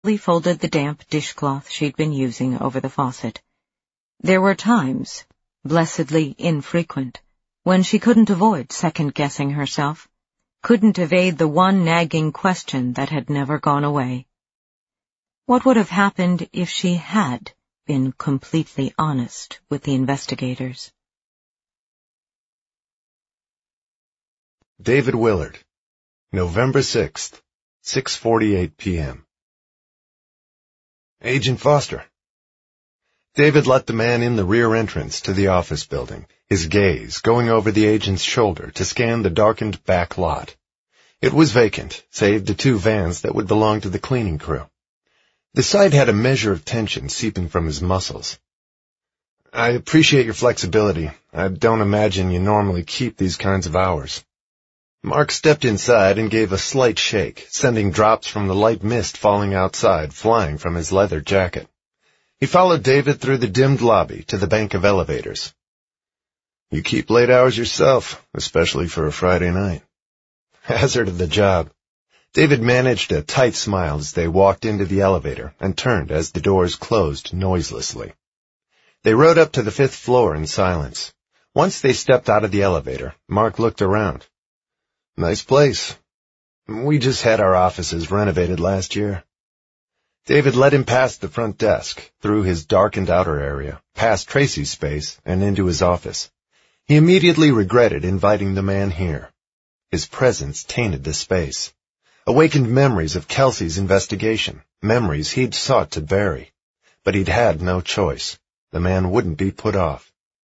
folded the damp dishcloth she'd been using over the faucet. There were times, blessedly infrequent, when she couldn't avoid second-guessing herself, couldn't evade the one nagging question that had never gone away. What would have happened if she had been completely honest with the investigators? David Willard, November 6th, 6:48 p.m. Agent Foster. David let the man in the rear entrance to the office building, his gaze going over the agent's shoulder to scan the darkened back lot. It was vacant, save the two vans that would belong to the cleaning crew. The sight had a measure of tension seeping from his muscles. I appreciate your flexibility. I don't imagine you normally keep these kinds of hours. Mark stepped inside and gave a slight shake, sending drops from the light mist falling outside flying from his leather jacket. He followed David through the dimmed lobby to the bank of elevators. You keep late hours yourself, especially for a Friday night. Hazard of the job. David managed a tight smile as they walked into the elevator and turned as the doors closed noiselessly. They rode up to the 5th floor in silence. Once they stepped out of the elevator, Mark looked around. Nice place. We just had our offices renovated last year. David led him past the front desk, through his darkened outer area, past Tracy's space, and into his office. He immediately regretted inviting the man here. His presence tainted the space. Awakened memories of Kelsey's investigation, memories he'd sought to bury. But he'd had no choice. The man wouldn't be put off.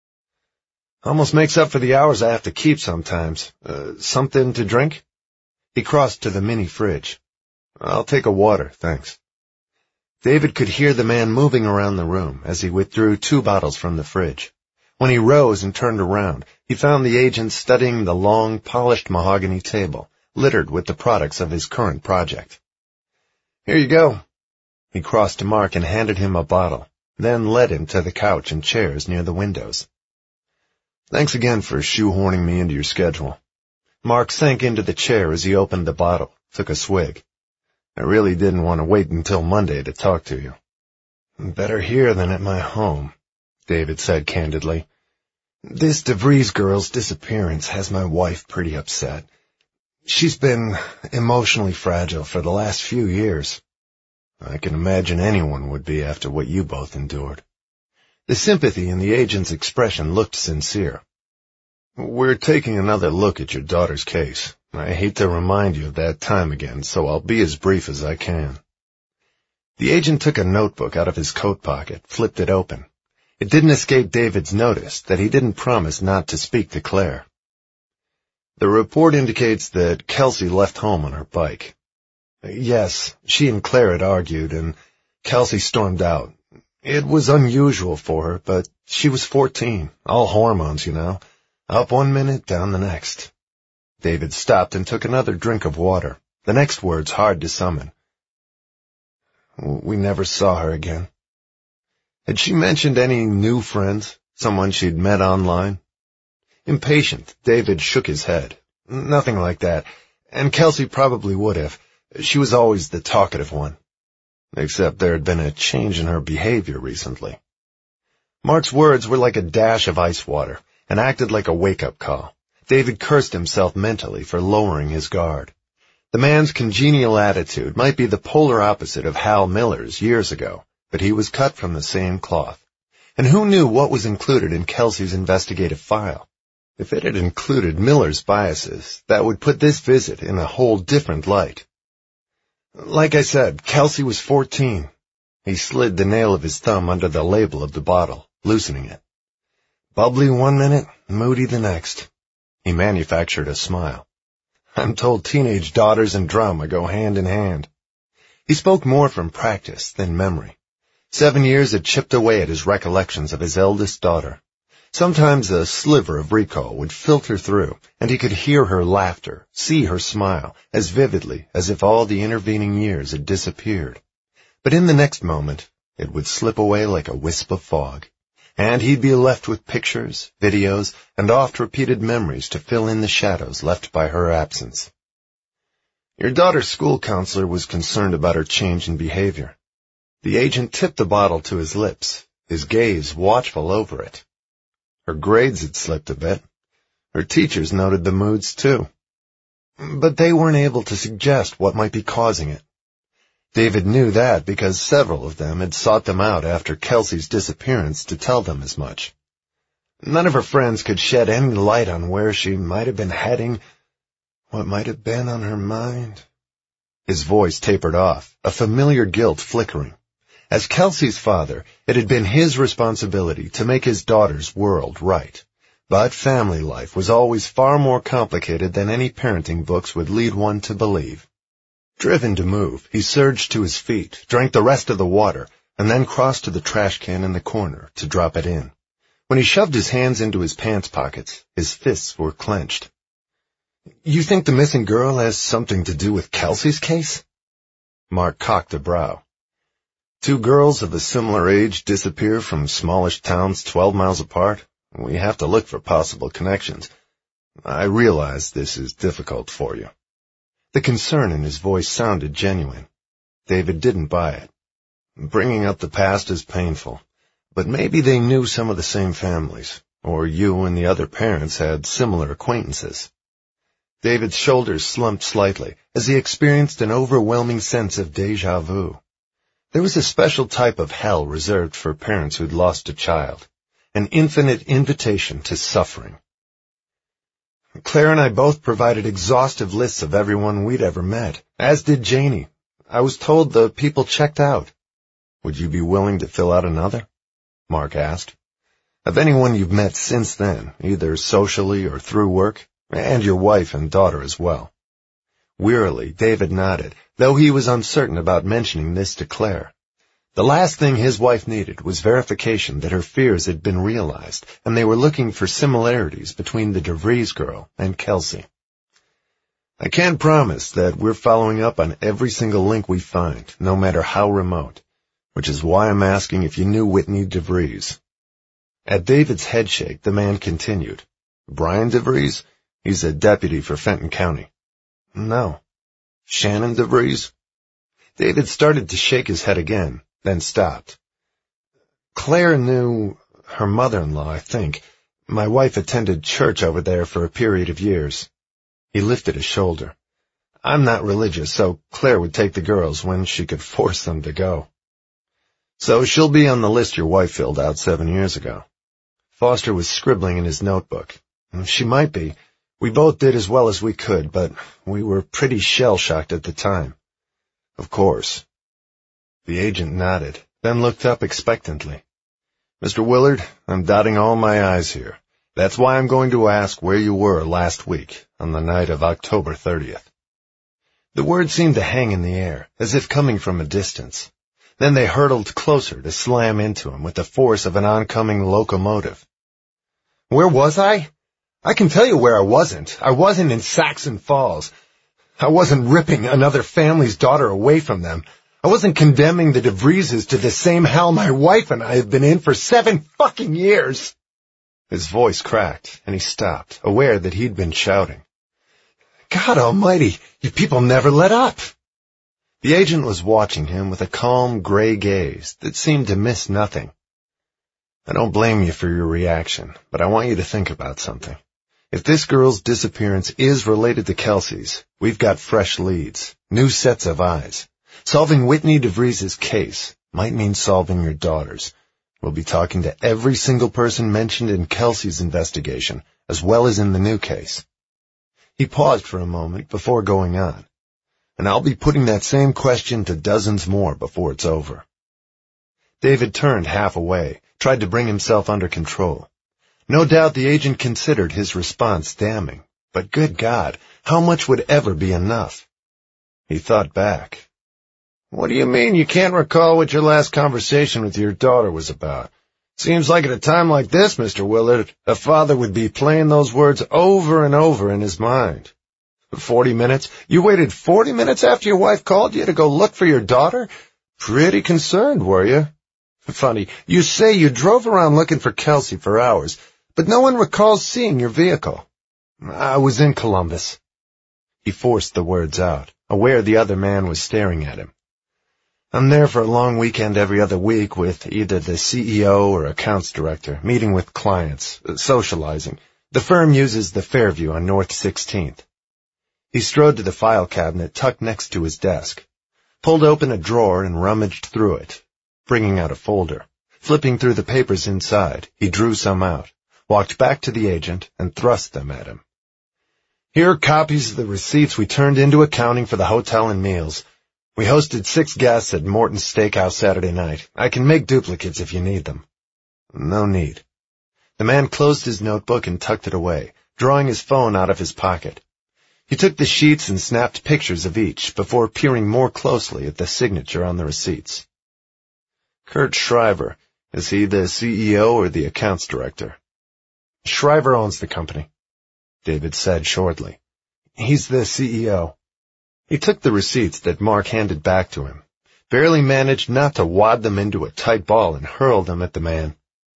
Almost makes up for the hours I have to keep sometimes. Something to drink? He crossed to the mini fridge. I'll take a water, thanks. David could hear the man moving around the room as he withdrew 2 bottles from the fridge. When he rose and turned around, he found the agent studying the long, polished mahogany table, littered with the products of his current project. Here you go. He crossed to Mark and handed him a bottle, then led him to the couch and chairs near the windows. Thanks again for shoehorning me into your schedule. Mark sank into the chair as he opened the bottle, took a swig. I really didn't want to wait until Monday to talk to you. Better here than at my home, David said candidly. This DeVries girl's disappearance has my wife pretty upset. She's been emotionally fragile for the last few years. I can imagine anyone would be after what you both endured. The sympathy in the agent's expression looked sincere. We're taking another look at your daughter's case. I hate to remind you of that time again, so I'll be as brief as I can. The agent took a notebook out of his coat pocket, flipped it open. It didn't escape David's notice that he didn't promise not to speak to Claire. The report indicates that Kelsey left home on her bike. Yes, she and Claire had argued, and Kelsey stormed out. It was unusual for her, but she was 14, all hormones, you know. Up one minute, down the next. David stopped and took another drink of water, the next words hard to summon. We never saw her again. Had she mentioned any new friends, someone she'd met online? Impatient, David shook his head. Nothing like that, and Kelsey probably would have. She was always the talkative one. Except there had been a change in her behavior recently. Mark's words were like a dash of ice water, and acted like a wake-up call. David cursed himself mentally for lowering his guard. The man's congenial attitude might be the polar opposite of Hal Miller's years ago, but he was cut from the same cloth. And who knew what was included in Kelsey's investigative file? If it had included Miller's biases, that would put this visit in a whole different light. Like I said, Kelsey was 14. He slid the nail of his thumb under the label of the bottle, loosening it. Bubbly one minute, moody the next. He manufactured a smile. I'm told teenage daughters and drama go hand in hand. He spoke more from practice than memory. 7 years had chipped away at his recollections of his eldest daughter. Sometimes a sliver of recall would filter through, and he could hear her laughter, see her smile, as vividly as if all the intervening years had disappeared. But in the next moment, it would slip away like a wisp of fog, and he'd be left with pictures, videos, and oft-repeated memories to fill in the shadows left by her absence. Your daughter's school counselor was concerned about her change in behavior. The agent tipped the bottle to his lips, his gaze watchful over it. Her grades had slipped a bit. Her teachers noted the moods, too. But they weren't able to suggest what might be causing it. David knew that because several of them had sought them out after Kelsey's disappearance to tell them as much. None of her friends could shed any light on where she might have been heading, what might have been on her mind. His voice tapered off, a familiar guilt flickering. As Kelsey's father, it had been his responsibility to make his daughter's world right. But family life was always far more complicated than any parenting books would lead one to believe. Driven to move, he surged to his feet, drank the rest of the water, and then crossed to the trash can in the corner to drop it in. When he shoved his hands into his pants pockets, his fists were clenched. "You think the missing girl has something to do with Kelsey's case?" Mark cocked a brow. "Two girls of a similar age disappear from smallish towns 12 miles apart. We have to look for possible connections. I realize this is difficult for you." The concern in his voice sounded genuine. David didn't buy it. Bringing up the past is painful, but maybe they knew some of the same families, or you and the other parents had similar acquaintances. David's shoulders slumped slightly as he experienced an overwhelming sense of déjà vu. There was a special type of hell reserved for parents who'd lost a child, an infinite invitation to suffering. "Claire and I both provided exhaustive lists of everyone we'd ever met, as did Janie. I was told the people checked out." "Would you be willing to fill out another?" Mark asked. "Of anyone you've met since then, either socially or through work, and your wife and daughter as well." Wearily, David nodded, though he was uncertain about mentioning this to Claire. The last thing his wife needed was verification that her fears had been realized, and they were looking for similarities between the DeVries girl and Kelsey. "I can't promise that we're following up on every single link we find, no matter how remote, which is why I'm asking if you knew Whitney DeVries." At David's headshake, the man continued, "Brian DeVries? He's a deputy for Fenton County." "No." "Shannon DeVries?" David started to shake his head again, then stopped. "Claire knew her mother-in-law, I think. My wife attended church over there for a period of years." He lifted his shoulder. "I'm not religious, so Claire would take the girls when she could force them to go." "So she'll be on the list your wife filled out 7 years ago." Foster was scribbling in his notebook. "She might be. We both did as well as we could, but we were pretty shell-shocked at the time." "Of course." The agent nodded, then looked up expectantly. "Mr. Willard, I'm dotting all my I's here. That's why I'm going to ask where you were last week, on the night of October 30th. The words seemed to hang in the air, as if coming from a distance. Then they hurtled closer to slam into him with the force of an oncoming locomotive. "Where was I? I can tell you where I wasn't. I wasn't in Saxon Falls. I wasn't ripping another family's daughter away from them. I wasn't condemning the DeVrieses to the same hell my wife and I have been in for 7 fucking years. His voice cracked, and he stopped, aware that he'd been shouting. "God almighty, you people never let up." The agent was watching him with a calm, gray gaze that seemed to miss nothing. "I don't blame you for your reaction, but I want you to think about something. If this girl's disappearance is related to Kelsey's, we've got fresh leads, new sets of eyes. Solving Whitney DeVries' case might mean solving your daughter's. We'll be talking to every single person mentioned in Kelsey's investigation, as well as in the new case." He paused for a moment before going on. "And I'll be putting that same question to dozens more before it's over." David turned half away, tried to bring himself under control. No doubt the agent considered his response damning, but good God, how much would ever be enough? He thought back. "What do you mean you can't recall what your last conversation with your daughter was about? Seems like at a time like this, Mr. Willard, a father would be playing those words over and over in his mind." 40 minutes? You waited 40 minutes after your wife called you to go look for your daughter? Pretty concerned, were you? Funny, you say you drove around looking for Kelsey for hours, but no one recalls seeing your vehicle. "I was in Columbus." He forced the words out, aware the other man was staring at him. I'm there for a long weekend every other week with either the CEO or accounts director, meeting with clients, socializing. The firm uses the Fairview on North 16th. He strode to the file cabinet tucked next to his desk, pulled open a drawer and rummaged through it, bringing out a folder. Flipping through the papers inside, he drew some out, walked back to the agent, and thrust them at him. Here are copies of the receipts we turned into accounting for the hotel and meals. We hosted 6 guests at Morton's Steakhouse Saturday night. I can make duplicates if you need them. No need. The man closed his notebook and tucked it away, drawing his phone out of his pocket. He took the sheets and snapped pictures of each before peering more closely at the signature on the receipts. Kurt Shriver. Is he the CEO or the accounts director? Shriver owns the company, David said shortly. He's the CEO. He took the receipts that Mark handed back to him, barely managed not to wad them into a tight ball and hurled them at the man.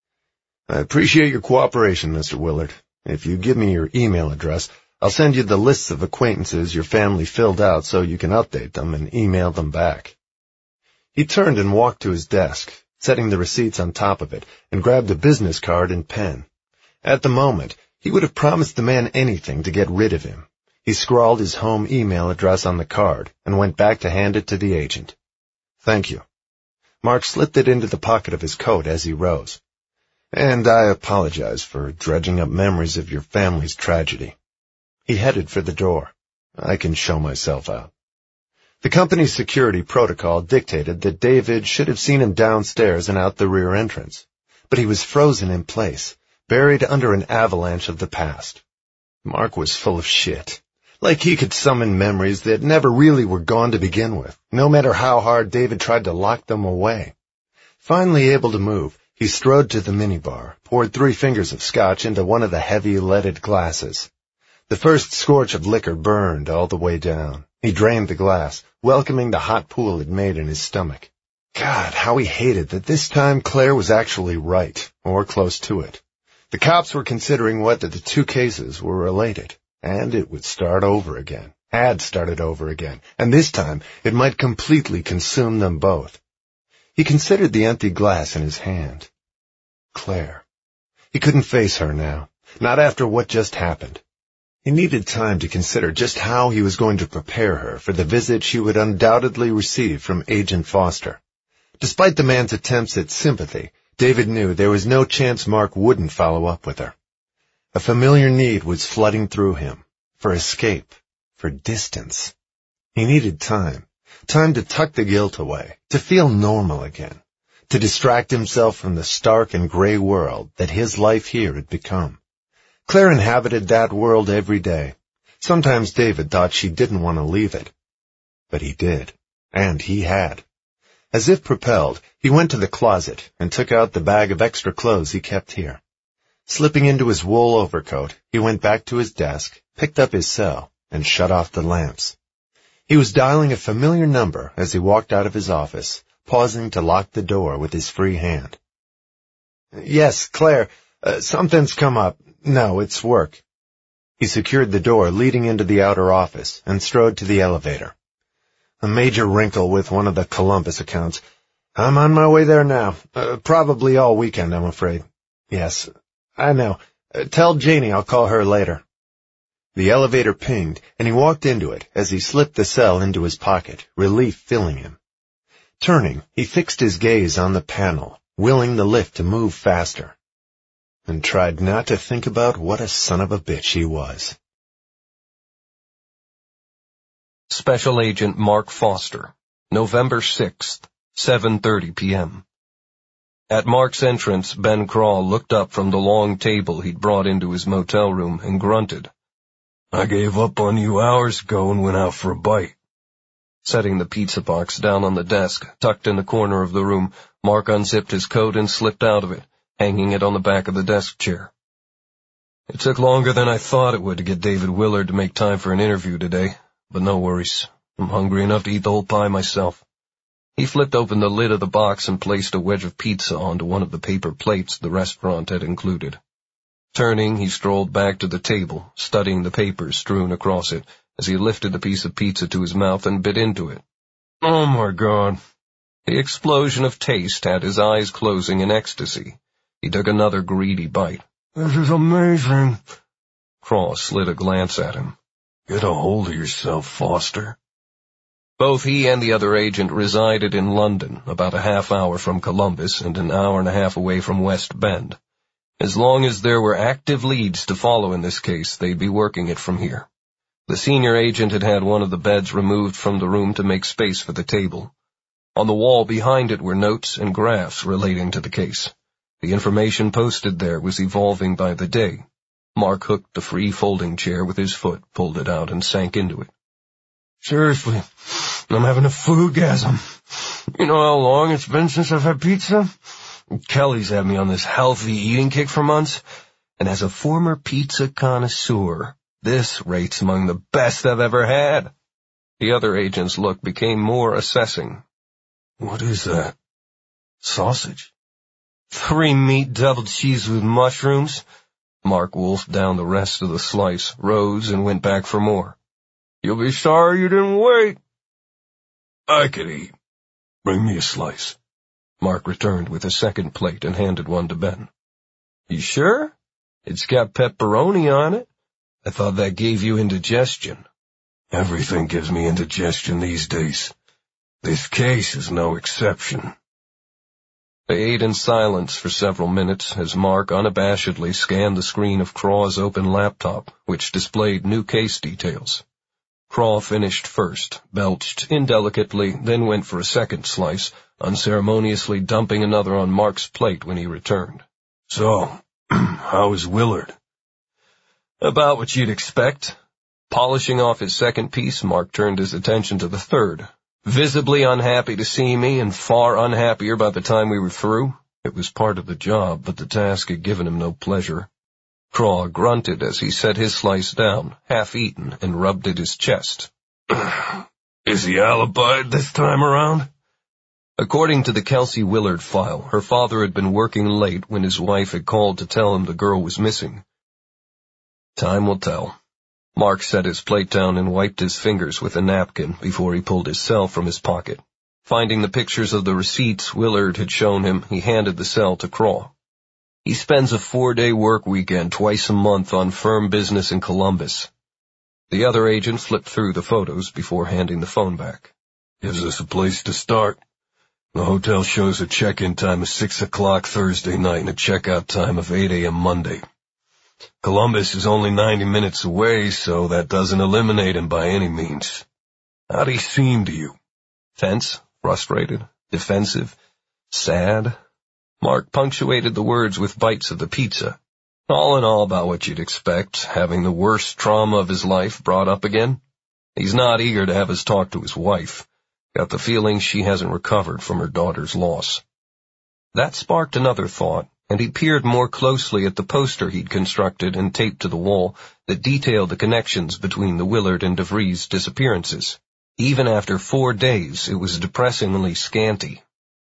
I appreciate your cooperation, Mr. Willard. If you give me your email address, I'll send you the lists of acquaintances your family filled out so you can update them and email them back. He turned and walked to his desk, setting the receipts on top of it, and grabbed a business card and pen. At the moment, he would have promised the man anything to get rid of him. He scrawled his home email address on the card and went back to hand it to the agent. Thank you. Mark slipped it into the pocket of his coat as he rose. And I apologize for dredging up memories of your family's tragedy. He headed for the door. I can show myself out. The company's security protocol dictated that David should have seen him downstairs and out the rear entrance, but he was frozen in place, buried under an avalanche of the past. Mark was full of shit, like he could summon memories that never really were gone to begin with, no matter how hard David tried to lock them away. Finally able to move, he strode to the minibar, poured 3 fingers of scotch into one of the heavy leaded glasses. The first scorch of liquor burned all the way down. He drained the glass, welcoming the hot pool it made in his stomach. God, how he hated that this time Claire was actually right, or close to it. The cops were considering whether the 2 cases were related, and it would start over again, had started over again, and this time it might completely consume them both. He considered the empty glass in his hand. Claire. He couldn't face her now, not after what just happened. He needed time to consider just how he was going to prepare her for the visit she would undoubtedly receive from Agent Foster. Despite the man's attempts at sympathy, David knew there was no chance Mark wouldn't follow up with her. A familiar need was flooding through him, for escape, for distance. He needed time to tuck the guilt away, to feel normal again, to distract himself from the stark and gray world that his life here had become. Claire inhabited that world every day. Sometimes David thought she didn't want to leave it. But he did, and he had. As if propelled, he went to the closet and took out the bag of extra clothes he kept here. Slipping into his wool overcoat, he went back to his desk, picked up his cell, and shut off the lamps. He was dialing a familiar number as he walked out of his office, pausing to lock the door with his free hand. Yes, Claire, something's come up. No, it's work. He secured the door leading into the outer office and strode to the elevator. A major wrinkle with one of the Columbus accounts. I'm on my way there now. Probably all weekend, I'm afraid. Yes, I know. Tell Janie I'll call her later. The elevator pinged, and he walked into it as he slipped the cell into his pocket, relief filling him. Turning, he fixed his gaze on the panel, willing the lift to move faster, and tried not to think about what a son of a bitch he was. Special Agent Mark Foster, November 6th, 7:30 p.m. At Mark's entrance, Ben Crawl looked up from the long table he'd brought into his motel room and grunted. I gave up on you hours ago and went out for a bite. Setting the pizza box down on the desk, tucked in the corner of the room, Mark unzipped his coat and slipped out of it, hanging it on the back of the desk chair. It took longer than I thought it would to get David Willard to make time for an interview today, but no worries. I'm hungry enough to eat the whole pie myself. He flipped open the lid of the box and placed a wedge of pizza onto one of the paper plates the restaurant had included. Turning, he strolled back to the table, studying the papers strewn across it, as he lifted the piece of pizza to his mouth and bit into it. Oh my God. The explosion of taste had his eyes closing in ecstasy. He took another greedy bite. This is amazing. Craw slid a glance at him. Get a hold of yourself, Foster. Both he and the other agent resided in London, about a half hour from Columbus and an hour and a half away from West Bend. As long as there were active leads to follow in this case, they'd be working it from here. The senior agent had had one of the beds removed from the room to make space for the table. On the wall behind it were notes and graphs relating to the case. The information posted there was evolving by the day. Mark hooked the free folding chair with his foot, pulled it out, and sank into it. Seriously, I'm having a foodgasm. You know how long it's been since I've had pizza? Kelly's had me on this healthy eating kick for months, and as a former pizza connoisseur, this rates among the best I've ever had. The other agent's look became more assessing. What is that? Sausage? 3 meat double cheese with mushrooms? Mark wolfed down the rest of the slice, rose, and went back for more. You'll be sorry you didn't wait. I could eat. Bring me a slice. Mark returned with a second plate and handed one to Ben. You sure? It's got pepperoni on it. I thought that gave you indigestion. Everything gives me indigestion these days. This case is no exception. They ate in silence for several minutes as Mark unabashedly scanned the screen of Craw's open laptop, which displayed new case details. Craw finished first, belched indelicately, then went for a second slice, unceremoniously dumping another on Mark's plate when he returned. So, how is Willard? About what you'd expect. Polishing off his second piece, Mark turned his attention to the third. Visibly unhappy to see me and far unhappier by the time we were through. It was part of the job, but the task had given him no pleasure. Craw grunted as he set his slice down, half-eaten, and rubbed at his chest. Is he alibied this time around? According to the Kelsey Willard file, her father had been working late when his wife had called to tell him the girl was missing. Time will tell. Mark set his plate down and wiped his fingers with a napkin before he pulled his cell from his pocket. Finding the pictures of the receipts Willard had shown him, he handed the cell to Craw. He spends a 4-day work weekend twice a month on firm business in Columbus. The other agent flipped through the photos before handing the phone back. Gives us a place to start. The hotel shows a check-in time of 6 o'clock Thursday night and a check-out time of 8 a.m. Monday. Columbus is only 90 minutes away, so that doesn't eliminate him by any means. How'd he seem to you? Tense, frustrated, defensive, sad? Mark punctuated the words with bites of the pizza. All in all about what you'd expect, having the worst trauma of his life brought up again. He's not eager to have us talk to his wife. Got the feeling she hasn't recovered from her daughter's loss. That sparked another thought, and he peered more closely at the poster he'd constructed and taped to the wall that detailed the connections between the Willard and DeVries disappearances. Even after 4 days, it was depressingly scanty.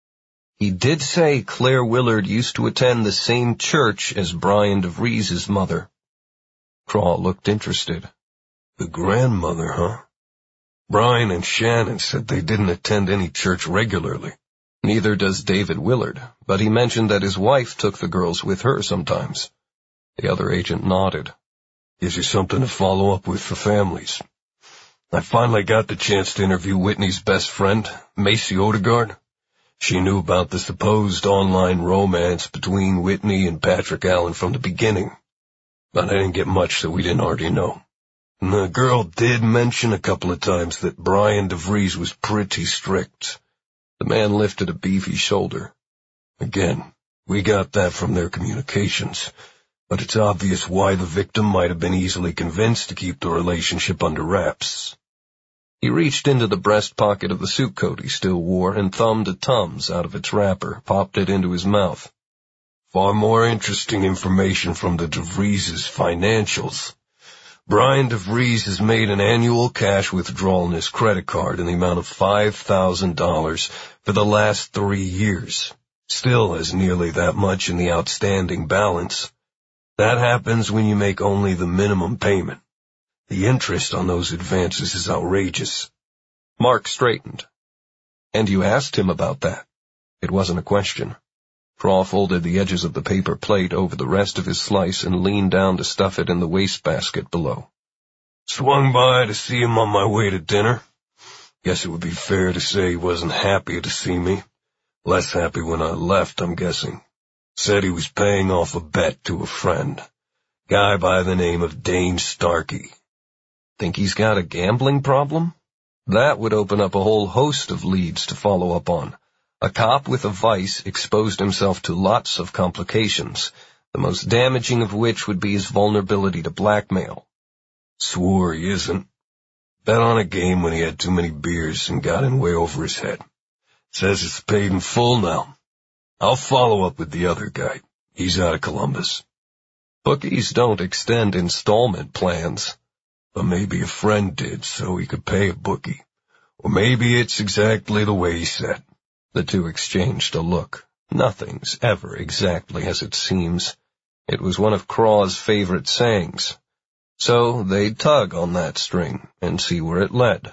He did say Claire Willard used to attend the same church as Brian DeVries' mother. Craw looked interested. The grandmother, huh? Brian and Shannon said they didn't attend any church regularly. Neither does David Willard, but he mentioned that his wife took the girls with her sometimes. The other agent nodded. Gives you something to follow up with for families. I finally got the chance to interview Whitney's best friend, Macy Odegaard. She knew about the supposed online romance between Whitney and Patrick Allen from the beginning, but I didn't get much that we didn't already know. And the girl did mention a couple of times that Brian DeVries was pretty strict. The man lifted a beefy shoulder. Again, we got that from their communications, but it's obvious why the victim might have been easily convinced to keep the relationship under wraps. He reached into the breast pocket of the suit coat he still wore and thumbed a Tums out of its wrapper, popped it into his mouth. Far more interesting information from the DeVries' financials. Brian DeVries has made an annual cash withdrawal on his credit card in the amount of $5,000 for the last 3 years. Still has nearly that much in the outstanding balance. That happens when you make only the minimum payment. The interest on those advances is outrageous." Mark straightened. "And you asked him about that?" It wasn't a question. Craw folded the edges of the paper plate over the rest of his slice and leaned down to stuff it in the wastebasket below. "Swung by to see him on my way to dinner. Guess it would be fair to say he wasn't happy to see me. Less happy when I left, I'm guessing. Said he was paying off a bet to a friend. Guy by the name of Dane Starkey." "Think he's got a gambling problem?" That would open up a whole host of leads to follow up on. A cop with a vice exposed himself to lots of complications, the most damaging of which would be his vulnerability to blackmail. "Swore he isn't. Bet on a game when he had too many beers and got in way over his head. Says it's paid in full now. I'll follow up with the other guy. He's out of Columbus." Bookies don't extend installment plans. But maybe a friend did so he could pay a bookie. Or maybe it's exactly the way he said. The two exchanged a look. Nothing's ever exactly as it seems. It was one of Craw's favorite sayings. So they'd tug on that string and see where it led.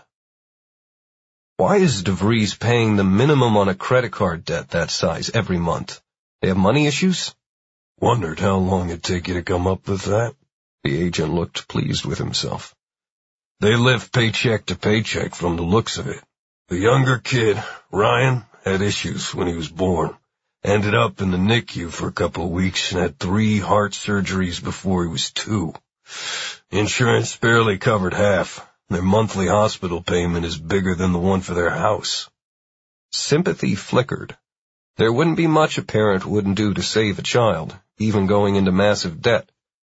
"Why is DeVries paying the minimum on a credit card debt that size every month? They have money issues?" "Wondered how long it'd take you to come up with that." The agent looked pleased with himself. "They live paycheck to paycheck from the looks of it. The younger kid, Ryan, had issues when he was born. Ended up in the NICU for a couple of weeks and had 3 heart surgeries before he was 2. Insurance barely covered half. Their monthly hospital payment is bigger than the one for their house." Sympathy flickered. There wouldn't be much a parent wouldn't do to save a child, even going into massive debt.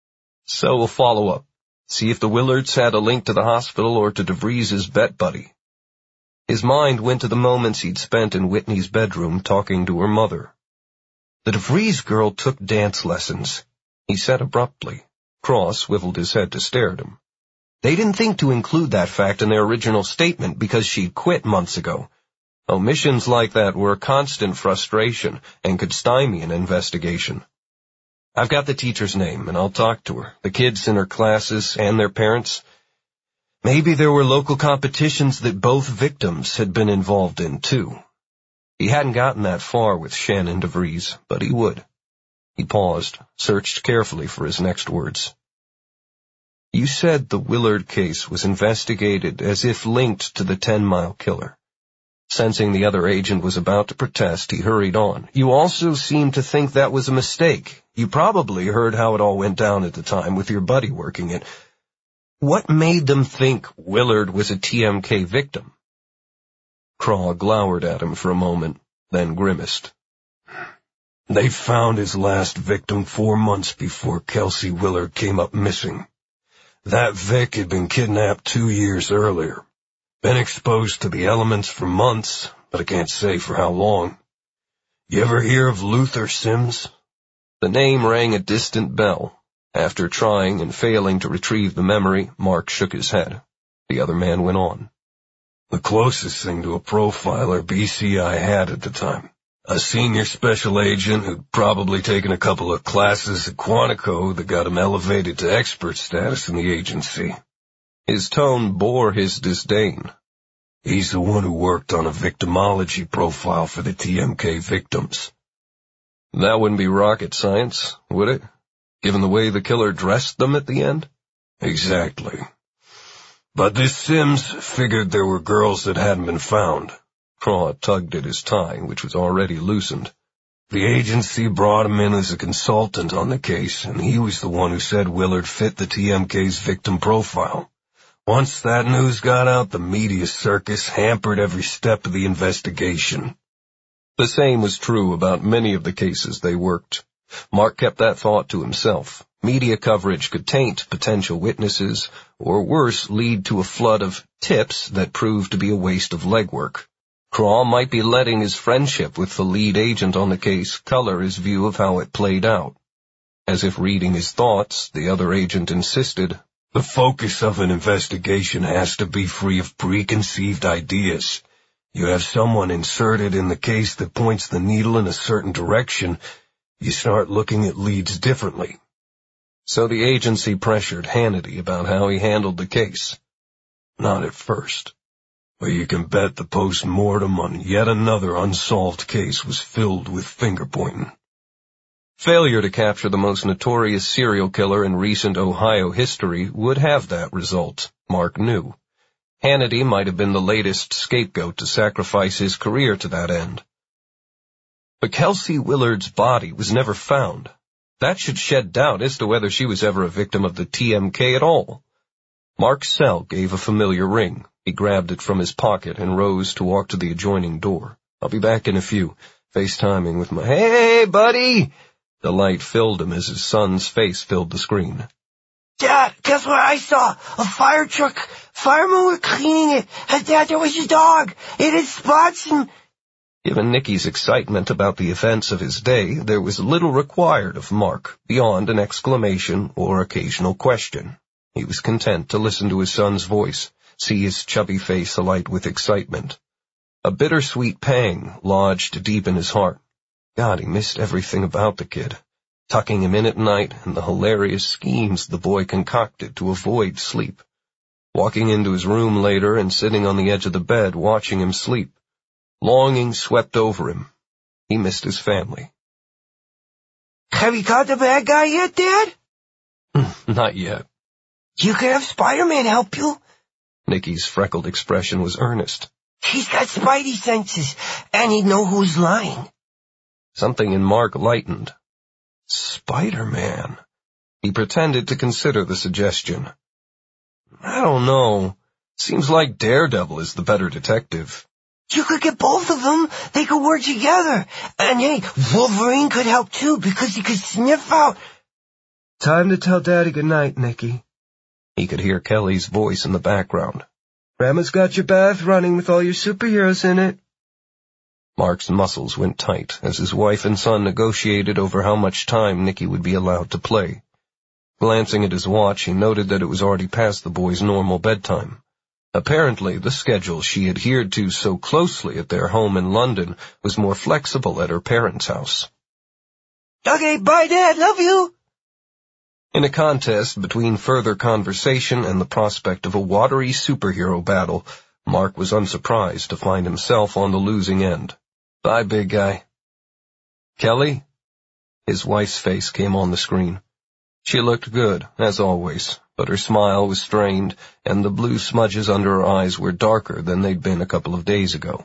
So we'll follow up. See if the Willards had a link to the hospital or to DeVries' bet buddy. His mind went to the moments he'd spent in Whitney's bedroom talking to her mother. "The DeVries girl took dance lessons," he said abruptly. Craw swiveled his head to stare at him. "They didn't think to include that fact in their original statement because she'd quit months ago. Omissions like that were a constant frustration and could stymie an investigation. I've got the teacher's name, and I'll talk to her, the kids in her classes, and their parents. Maybe there were local competitions that both victims had been involved in, too." He hadn't gotten that far with Shannon DeVries, but he would. He paused, searched carefully for his next words. "You said the Willard case was investigated as if linked to the 10 Mile killer." Sensing the other agent was about to protest, he hurried on. "You also seemed to think that was a mistake. You probably heard how it all went down at the time with your buddy working it. What made them think Willard was a TMK victim?" Craw glowered at him for a moment, then grimaced. "They found his last victim 4 months before Kelsey Willard came up missing. That Vic had been kidnapped 2 years earlier. Been exposed to the elements for months, but I can't say for how long. You ever hear of Luther Sims?" The name rang a distant bell. After trying and failing to retrieve the memory, Mark shook his head. The other man went on. "The closest thing to a profiler BCI had at the time. A senior special agent who'd probably taken a couple of classes at Quantico that got him elevated to expert status in the agency." His tone bore his disdain. "He's the one who worked on a victimology profile for the TMK victims." That wouldn't be rocket science, would it? Given the way the killer dressed them at the end? Exactly. But this Sims figured there were girls that hadn't been found. Craw tugged at his tie, which was already loosened. The agency brought him in as a consultant on the case, and he was the one who said Willard fit the TMK's victim profile. Once that news got out, the media circus hampered every step of the investigation. The same was true about many of the cases they worked. Mark kept that thought to himself. Media coverage could taint potential witnesses, or worse, lead to a flood of tips that proved to be a waste of legwork. Craw might be letting his friendship with the lead agent on the case color his view of how it played out. As if reading his thoughts, the other agent insisted, "The focus of an investigation has to be free of preconceived ideas. You have someone inserted in the case that points the needle in a certain direction, you start looking at leads differently. So the agency pressured Hannity about how he handled the case. Not at first, but you can bet the post-mortem on yet another unsolved case was filled with finger-pointing. Failure to capture the most notorious serial killer in recent Ohio history would have that result, Mark knew. Hannity might have been the latest scapegoat to sacrifice his career to that end. But Kelsey Willard's body was never found. That should shed doubt as to whether she was ever a victim of the TMK at all. Mark's cell gave a familiar ring. He grabbed it from his pocket and rose to walk to the adjoining door. I'll be back in a few, FaceTiming with my, "Hey, buddy!" The light filled him as his son's face filled the screen. "Dad, guess what I saw? A fire truck. Firemen were cleaning it. And Dad, there was your dog. It had spots and..." Given Nicky's excitement about the events of his day, there was little required of Mark beyond an exclamation or occasional question. He was content to listen to his son's voice, see his chubby face alight with excitement. A bittersweet pang lodged deep in his heart. God, he missed everything about the kid. Tucking him in at night and the hilarious schemes the boy concocted to avoid sleep. Walking into his room later and sitting on the edge of the bed watching him sleep. Longing swept over him. He missed his family. "Have you caught the bad guy yet, Dad?" Not yet. "You could have Spider-Man help you." Nicky's freckled expression was earnest. "He's got spidey senses, and he'd know who's lying." Something in Mark lightened. Spider-Man. He pretended to consider the suggestion. I don't know. Seems like Daredevil is the better detective. "You could get both of them. They could work together. And hey, Wolverine could help too, because he could sniff out..." "Time to tell Daddy goodnight, Nicky." He could hear Kelly's voice in the background. "Grandma's got your bath running with all your superheroes in it." Mark's muscles went tight as his wife and son negotiated over how much time Nicky would be allowed to play. Glancing at his watch, he noted that it was already past the boy's normal bedtime. Apparently, the schedule she adhered to so closely at their home in London was more flexible at her parents' house. "Okay, bye, Dad. Love you." In a contest between further conversation and the prospect of a watery superhero battle, Mark was unsurprised to find himself on the losing end. "Bye, big guy." "Kelly?" His wife's face came on the screen. She looked good, as always, but her smile was strained, and the blue smudges under her eyes were darker than they'd been a couple of days ago.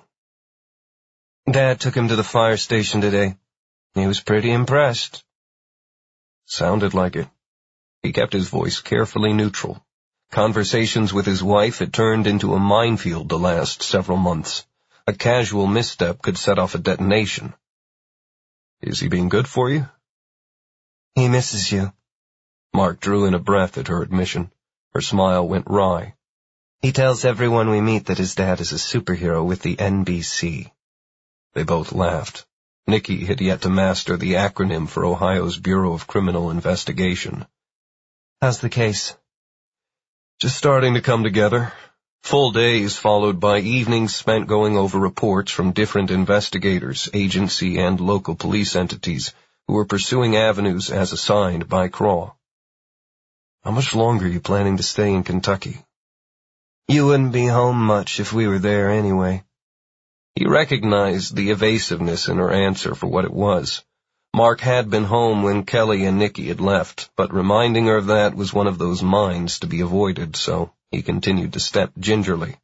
"Dad took him to the fire station today. He was pretty impressed." Sounded like it. He kept his voice carefully neutral. Conversations with his wife had turned into a minefield the last several months. A casual misstep could set off a detonation. "Is he being good for you?" "He misses you." Mark drew in a breath at her admission. Her smile went wry. "He tells everyone we meet that his dad is a superhero with the NBC." They both laughed. Nicky had yet to master the acronym for Ohio's Bureau of Criminal Investigation. "How's the case?" "Just starting to come together. Full days followed by evenings spent going over reports from different investigators, agency, and local police entities who were pursuing avenues as assigned by Craw." "How much longer are you planning to stay in Kentucky?" "You wouldn't be home much if we were there anyway." He recognized the evasiveness in her answer for what it was. Mark had been home when Kelly and Nicky had left, but reminding her of that was one of those mines to be avoided, so he continued to step gingerly.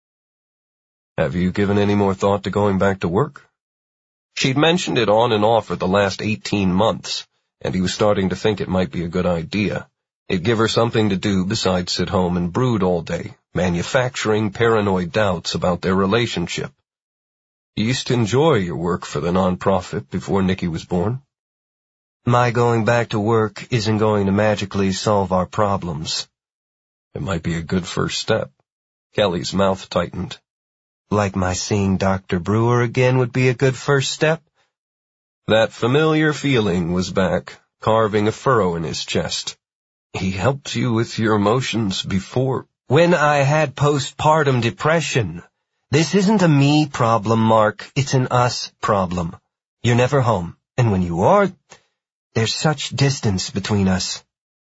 "Have you given any more thought to going back to work?" She'd mentioned it on and off for the last 18 months, and he was starting to think it might be a good idea. It'd give her something to do besides sit home and brood all day, manufacturing paranoid doubts about their relationship. "You used to enjoy your work for the nonprofit before Nicky was born." "My going back to work isn't going to magically solve our problems." "It might be a good first step." Kelly's mouth tightened. "Like my seeing Dr. Brewer again would be a good first step?" That familiar feeling was back, carving a furrow in his chest. "He helped you with your emotions before." "When I had postpartum depression. This isn't a me problem, Mark. It's an us problem. You're never home, and when you are, there's such distance between us."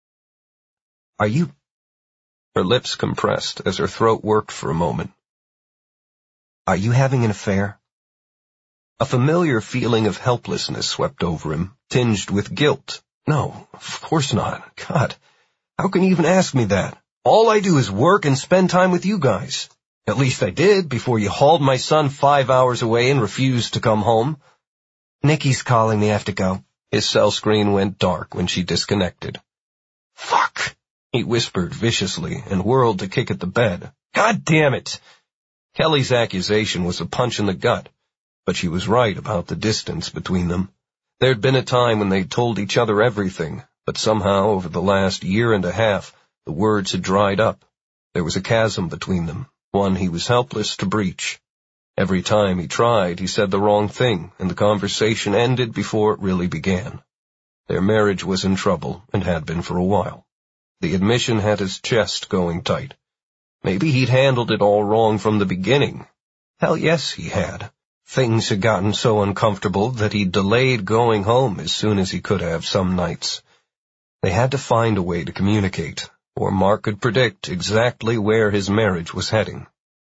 Are you... Her lips compressed as her throat worked for a moment. Are you having an affair? A familiar feeling of helplessness swept over him, tinged with guilt. No, of course not. God, how can you even ask me that? All I do is work and spend time with you guys. At least I did before you hauled my son 5 hours away and refused to come home. Nikki's calling me, I have to go. His cell screen went dark when she disconnected. Fuck! He whispered viciously and whirled to kick at the bed. God damn it! Kelly's accusation was a punch in the gut, but she was right about the distance between them. There'd been a time when they'd told each other everything, but somehow over the last year and a half, the words had dried up. There was a chasm between them, one he was helpless to breach. Every time he tried, he said the wrong thing, and the conversation ended before it really began. Their marriage was in trouble, and had been for a while. The admission had his chest going tight. Maybe he'd handled it all wrong from the beginning. Hell yes, he had. Things had gotten so uncomfortable that he'd delayed going home as soon as he could have some nights. They had to find a way to communicate, or Mark could predict exactly where his marriage was heading.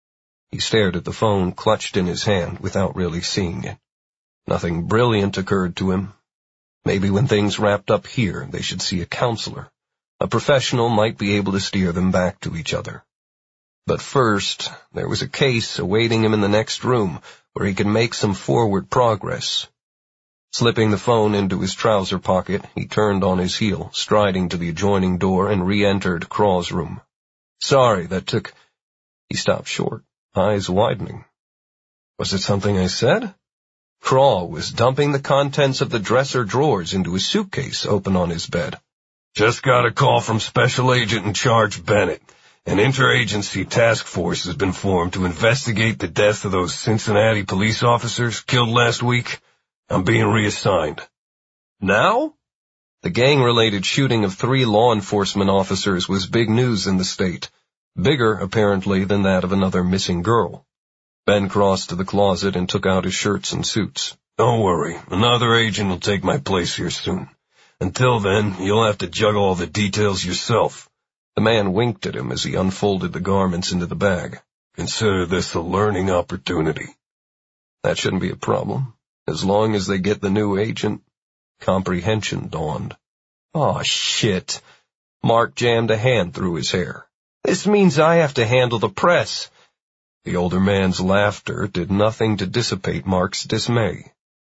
He stared at the phone clutched in his hand without really seeing it. Nothing brilliant occurred to him. Maybe when things wrapped up here, they should see a counselor. A professional might be able to steer them back to each other. But first, there was a case awaiting him in the next room where he could make some forward progress. Slipping the phone into his trouser pocket, he turned on his heel, striding to the adjoining door and re-entered Craw's room. Sorry, that took... He stopped short, eyes widening. Was it something I said? Craw was dumping the contents of the dresser drawers into a suitcase open on his bed. Just got a call from Special Agent in Charge Bennett. An interagency task force has been formed to investigate the death of those Cincinnati police officers killed last week. I'm being reassigned. Now? The gang-related shooting of 3 law enforcement officers was big news in the state. Bigger, apparently, than that of another missing girl. Ben crossed to the closet and took out his shirts and suits. Don't worry, another agent will take my place here soon. Until then, you'll have to juggle all the details yourself. The man winked at him as he unfolded the garments into the bag. Consider this a learning opportunity. That shouldn't be a problem. As long as they get the new agent. Comprehension dawned. Aw, shit. Mark jammed a hand through his hair. This means I have to handle the press. The older man's laughter did nothing to dissipate Mark's dismay.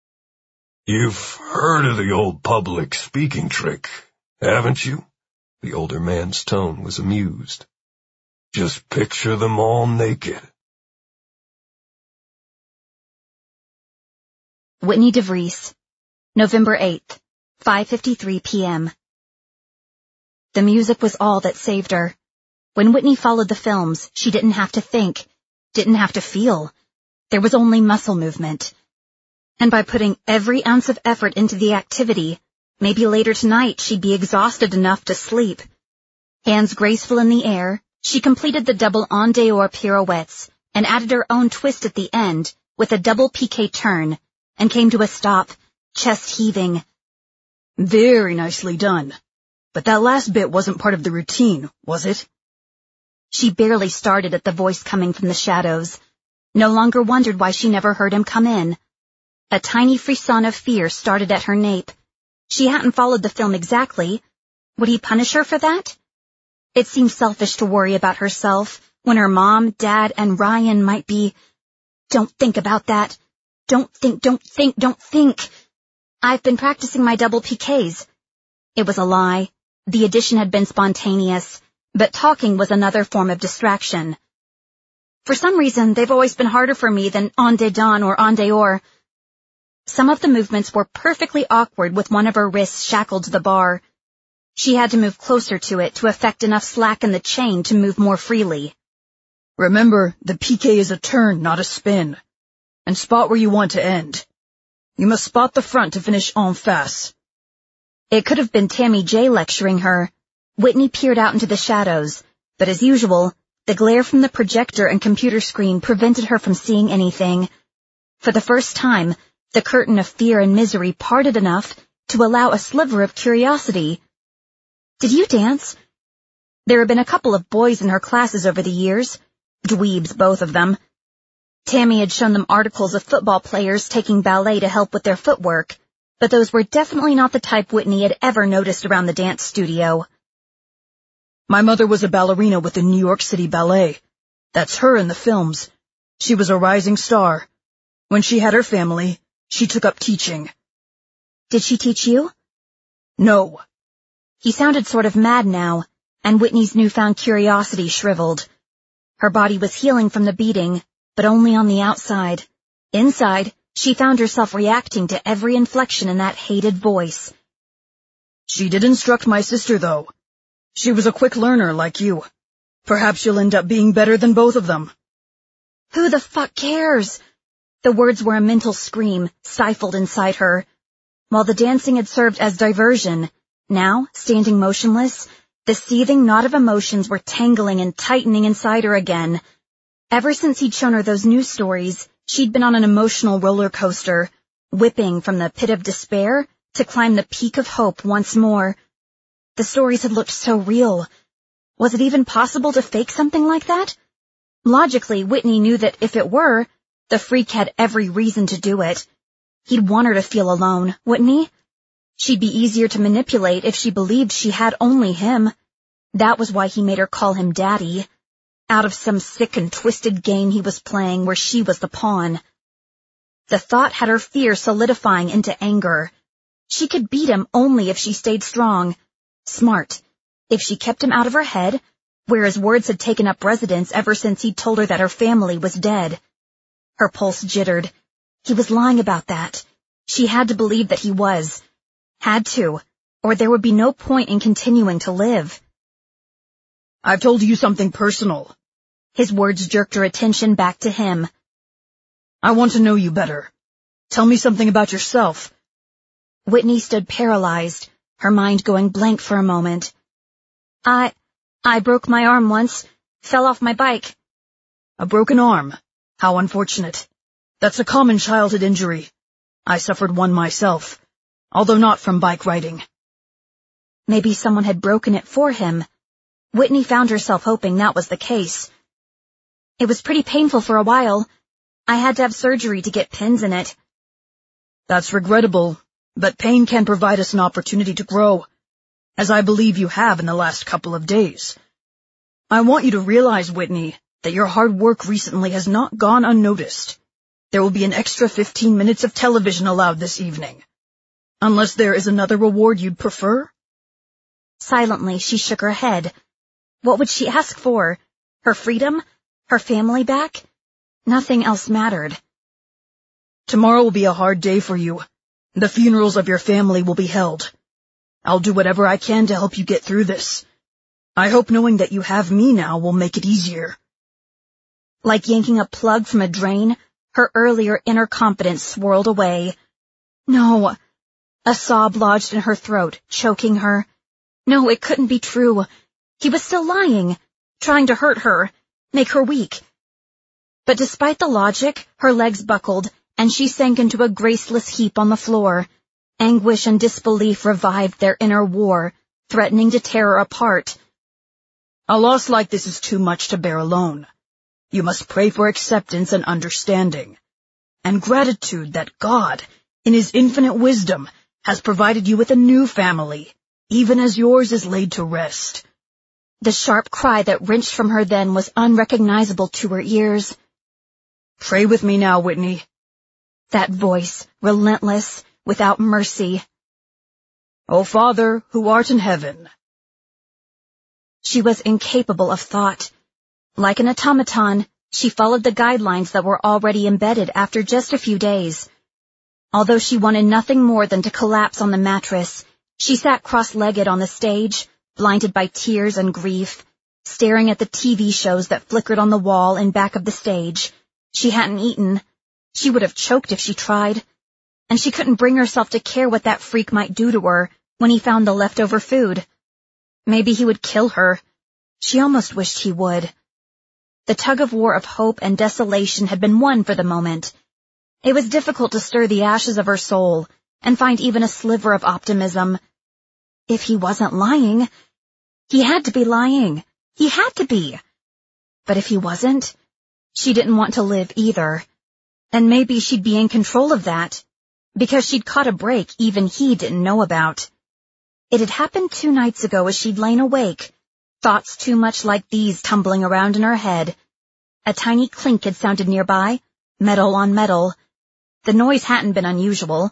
You've heard of the old public speaking trick, haven't you? The older man's tone was amused. Just picture them all naked. Whitney DeVries, November 8th, 5:53 p.m. The music was all that saved her. When Whitney followed the films, she didn't have to think, didn't have to feel. There was only muscle movement. And by putting every ounce of effort into the activity, maybe later tonight she'd be exhausted enough to sleep. Hands graceful in the air, she completed the double en dehors pirouettes and added her own twist at the end with a double piqué turn and came to a stop, chest heaving. Very nicely done. But that last bit wasn't part of the routine, was it? She barely started at the voice coming from the shadows. No longer wondered why she never heard him come in. A tiny frisson of fear started at her nape. She hadn't followed the film exactly. Would he punish her for that? It seemed selfish to worry about herself when her mom, dad, and Ryan might be... Don't think about that. Don't think. I've been practicing my double piqués. It was a lie. The addition had been spontaneous, but talking was another form of distraction. For some reason, they've always been harder for me than en dedans or en dehors. Some of the movements were perfectly awkward with one of her wrists shackled to the bar. She had to move closer to it to effect enough slack in the chain to move more freely. Remember, the piqué is a turn, not a spin. And spot where you want to end. You must spot the front to finish en face. It could have been Tammy J lecturing her. Whitney peered out into the shadows, but as usual, the glare from the projector and computer screen prevented her from seeing anything. For the first time, the curtain of fear and misery parted enough to allow a sliver of curiosity. Did you dance? There had been a couple of boys in her classes over the years. Dweebs, both of them. Tammy had shown them articles of football players taking ballet to help with their footwork, but those were definitely not the type Whitney had ever noticed around the dance studio. My mother was a ballerina with the New York City Ballet. That's her in the films. She was a rising star. When she had her family, she took up teaching. Did she teach you? No. He sounded sort of mad now, and Whitney's newfound curiosity shriveled. Her body was healing from the beating, but only on the outside. Inside, she found herself reacting to every inflection in that hated voice. She did instruct my sister, though. She was a quick learner like you. Perhaps you'll end up being better than both of them. Who the fuck cares? The words were a mental scream, stifled inside her. While the dancing had served as diversion, now, standing motionless, the seething knot of emotions were tangling and tightening inside her again. Ever since he'd shown her those news stories, she'd been on an emotional roller coaster, whipping from the pit of despair to climb the peak of hope once more. The stories had looked so real. Was it even possible to fake something like that? Logically, Whitney knew that if it were, the freak had every reason to do it. He'd want her to feel alone, wouldn't he? She'd be easier to manipulate if she believed she had only him. That was why he made her call him Daddy, out of some sick and twisted game he was playing where she was the pawn. The thought had her fear solidifying into anger. She could beat him only if she stayed strong. Smart. If she kept him out of her head, where his words had taken up residence ever since he'd told her that her family was dead. Her pulse jittered. He was lying about that. She had to believe that he was. Had to, or there would be no point in continuing to live. I've told you something personal. His words jerked her attention back to him. I want to know you better. Tell me something about yourself. Whitney stood paralyzed, her mind going blank for a moment. I broke my arm once, fell off my bike. A broken arm? How unfortunate. That's a common childhood injury. I suffered one myself, although not from bike riding. Maybe someone had broken it for him. Whitney found herself hoping that was the case. It was pretty painful for a while. I had to have surgery to get pins in it. That's regrettable, but pain can provide us an opportunity to grow, as I believe you have in the last couple of days. I want you to realize, Whitney, that your hard work recently has not gone unnoticed. There will be an extra 15 minutes of television allowed this evening. Unless there is another reward you'd prefer? Silently, she shook her head. What would she ask for? Her freedom? Her family back? Nothing else mattered. Tomorrow will be a hard day for you. The funerals of your family will be held. I'll do whatever I can to help you get through this. I hope knowing that you have me now will make it easier. Like yanking a plug from a drain, her earlier inner confidence swirled away. No. A sob lodged in her throat, choking her. No, it couldn't be true. He was still lying, trying to hurt her, make her weak. But despite the logic, her legs buckled, and she sank into a graceless heap on the floor. Anguish and disbelief revived their inner war, threatening to tear her apart. A loss like this is too much to bear alone. You must pray for acceptance and understanding, and gratitude that God, in His infinite wisdom, has provided you with a new family, even as yours is laid to rest. The sharp cry that wrenched from her then was unrecognizable to her ears. Pray with me now, Whitney. That voice, relentless, without mercy. O Father, who art in heaven. She was incapable of thought. Like an automaton, she followed the guidelines that were already embedded after just a few days. Although she wanted nothing more than to collapse on the mattress, she sat cross-legged on the stage, blinded by tears and grief, staring at the TV shows that flickered on the wall in back of the stage. She hadn't eaten. She would have choked if she tried. And she couldn't bring herself to care what that freak might do to her when he found the leftover food. Maybe he would kill her. She almost wished he would. The tug-of-war of hope and desolation had been won for the moment. It was difficult to stir the ashes of her soul and find even a sliver of optimism. If he wasn't lying, He had to be lying. He had to be. But if he wasn't, she didn't want to live either. And maybe she'd be in control of that, because she'd caught a break even he didn't know about. It had happened 2 nights ago as she'd lain awake, thoughts too much like these tumbling around in her head. A tiny clink had sounded nearby, metal on metal. The noise hadn't been unusual.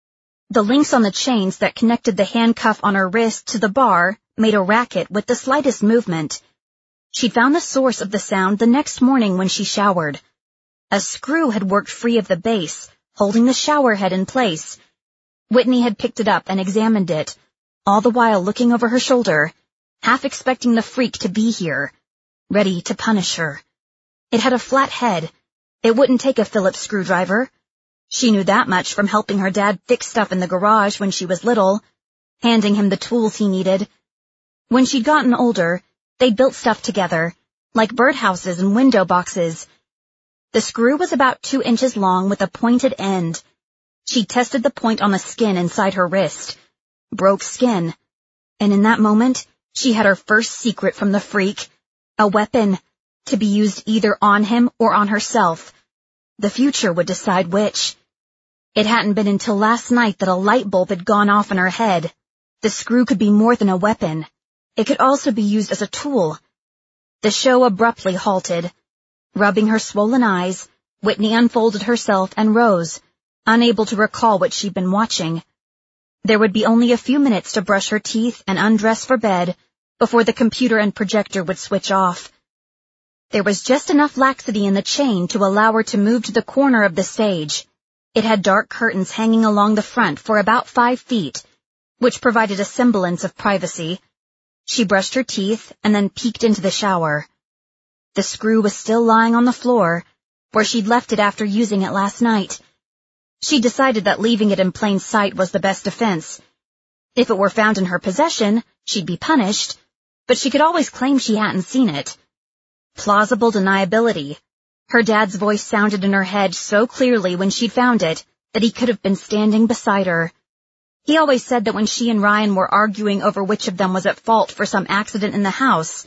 The links on the chains that connected the handcuff on her wrist to the bar made a racket with the slightest movement. She found the source of the sound the next morning when she showered. A screw had worked free of the base, holding the shower head in place. Whitney had picked it up and examined it, all the while looking over her shoulder, half expecting the freak to be here, ready to punish her. It had a flat head. It wouldn't take a Phillips screwdriver. She knew that much from helping her dad fix stuff in the garage when she was little, handing him the tools he needed. When she'd gotten older, they built stuff together, like birdhouses and window boxes. The screw was about 2 inches long with a pointed end. She tested the point on the skin inside her wrist. Broke skin. And in that moment, she had her first secret from the freak. A weapon, to be used either on him or on herself. The future would decide which. It hadn't been until last night that a light bulb had gone off in her head. The screw could be more than a weapon. It could also be used as a tool. The show abruptly halted. Rubbing her swollen eyes, Whitney unfolded herself and rose, unable to recall what she'd been watching. There would be only a few minutes to brush her teeth and undress for bed before the computer and projector would switch off. There was just enough laxity in the chain to allow her to move to the corner of the stage. It had dark curtains hanging along the front for about 5 feet, which provided a semblance of privacy. She brushed her teeth and then peeked into the shower. The screw was still lying on the floor, where she'd left it after using it last night. She decided that leaving it in plain sight was the best defense. If it were found in her possession, she'd be punished, but she could always claim she hadn't seen it. Plausible deniability. Her dad's voice sounded in her head so clearly when she'd found it that he could have been standing beside her. He always said that when she and Ryan were arguing over which of them was at fault for some accident in the house,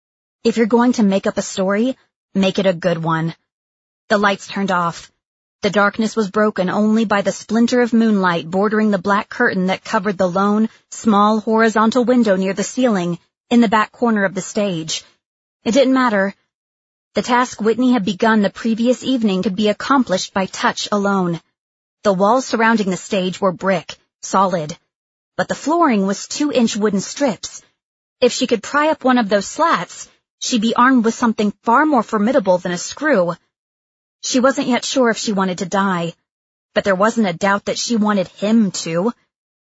if you're going to make up a story, make it a good one. The lights turned off. The darkness was broken only by the splinter of moonlight bordering the black curtain that covered the lone, small horizontal window near the ceiling in the back corner of the stage. It didn't matter. The task Whitney had begun the previous evening could be accomplished by touch alone. The walls surrounding the stage were brick, solid, but the flooring was 2-inch wooden strips. If she could pry up one of those slats, she'd be armed with something far more formidable than a screw. She wasn't yet sure if she wanted to die, but there wasn't a doubt that she wanted him to.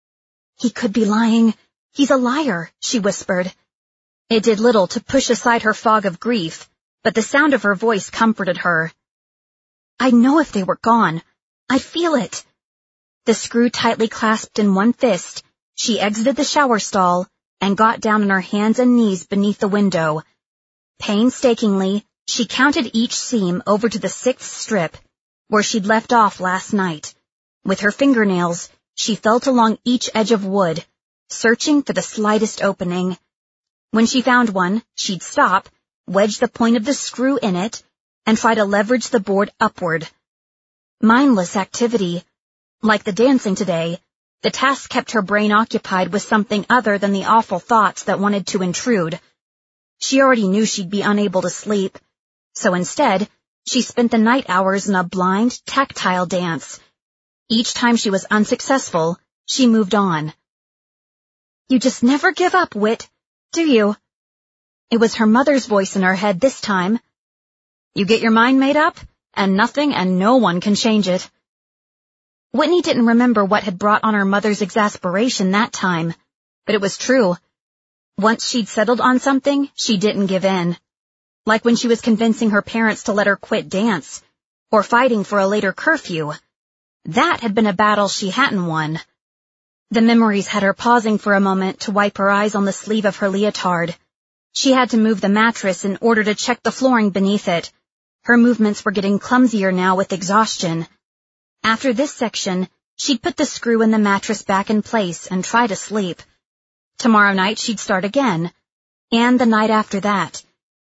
He could be lying. He's a liar, she whispered. It did little to push aside her fog of grief, but the sound of her voice comforted her. I'd know if they were gone. I'd feel it. The screw tightly clasped in one fist, she exited the shower stall and got down on her hands and knees beneath the window. Painstakingly, she counted each seam over to the 6th strip, where she'd left off last night. With her fingernails, she felt along each edge of wood, searching for the slightest opening. When she found one, she'd stop, wedge the point of the screw in it, and try to leverage the board upward. Mindless activity. Like the dancing today, the task kept her brain occupied with something other than the awful thoughts that wanted to intrude. She already knew she'd be unable to sleep, so instead, she spent the night hours in a blind, tactile dance. Each time she was unsuccessful, she moved on. You just never give up, Whit, do you? It was her mother's voice in her head this time. You get your mind made up, and nothing and no one can change it. Whitney didn't remember what had brought on her mother's exasperation that time, but it was true. Once she'd settled on something, she didn't give in. Like when she was convincing her parents to let her quit dance, or fighting for a later curfew. That had been a battle she hadn't won. The memories had her pausing for a moment to wipe her eyes on the sleeve of her leotard. She had to move the mattress in order to check the flooring beneath it. Her movements were getting clumsier now with exhaustion. After this section, she'd put the screw in the mattress back in place and try to sleep. Tomorrow night she'd start again. and the night after that.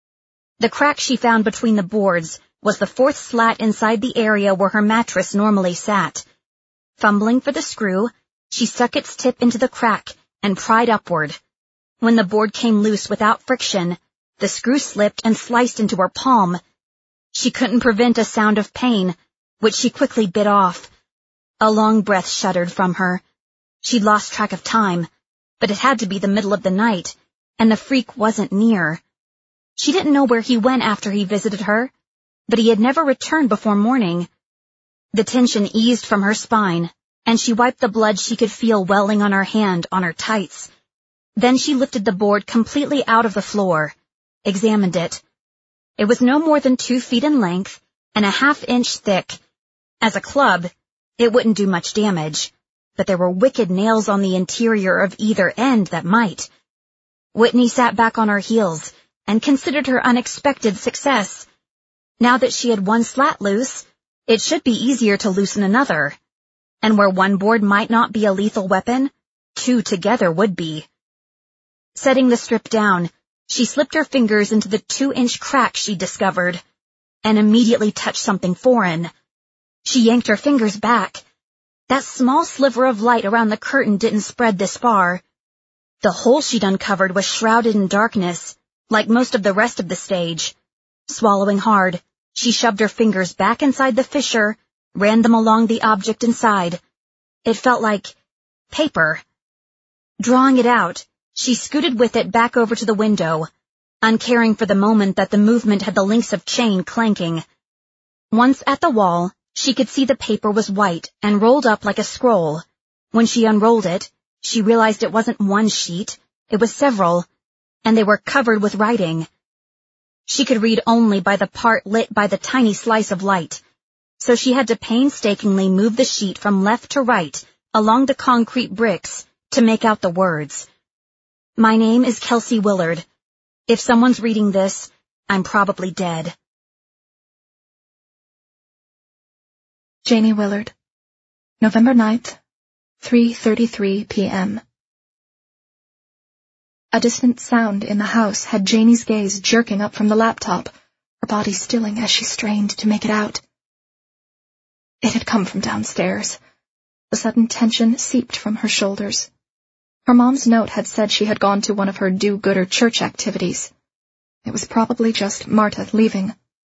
The crack she found between the boards was the fourth slat inside the area where her mattress normally sat. Fumbling for the screw, she stuck its tip into the crack and pried upward. When the board came loose without friction, the screw slipped and sliced into her palm. She couldn't prevent a sound of pain, which she quickly bit off. A long breath shuddered from her. She'd lost track of time, but it had to be the middle of the night, and the freak wasn't near. She didn't know where he went after he visited her, but he had never returned before morning. The tension eased from her spine, and she wiped the blood she could feel welling on her hand on her tights. Then she lifted the board completely out of the floor, examined it. It was no more than 2 feet in length and a ½ inch thick. As a club, it wouldn't do much damage, but there were wicked nails on the interior of either end that might. Whitney sat back on her heels and considered her unexpected success. Now that she had one slat loose, it should be easier to loosen another. And where one board might not be a lethal weapon, 2 together would be. Setting the strip down, she slipped her fingers into the 2-inch crack she discovered, and immediately touched something foreign. She yanked her fingers back. That small sliver of light around the curtain didn't spread this far. The hole she'd uncovered was shrouded in darkness, like most of the rest of the stage. Swallowing hard, she shoved her fingers back inside the fissure, ran them along the object inside. It felt like paper. Drawing it out, she scooted with it back over to the window, uncaring for the moment that the movement had the links of chain clanking. Once at the wall, she could see the paper was white and rolled up like a scroll. When she unrolled it, she realized it wasn't one sheet, it was several, and they were covered with writing. She could read only by the part lit by the tiny slice of light, so she had to painstakingly move the sheet from left to right along the concrete bricks to make out the words. My name is Kelsey Willard. If someone's reading this, I'm probably dead. Janie Willard, November 9th, 3:33 p.m. A distant sound in the house had Janie's gaze jerking up from the laptop, her body stilling as she strained to make it out. It had come from downstairs. The sudden tension seeped from her shoulders. Her mom's note had said she had gone to one of her do-gooder church activities. It was probably just Marta leaving.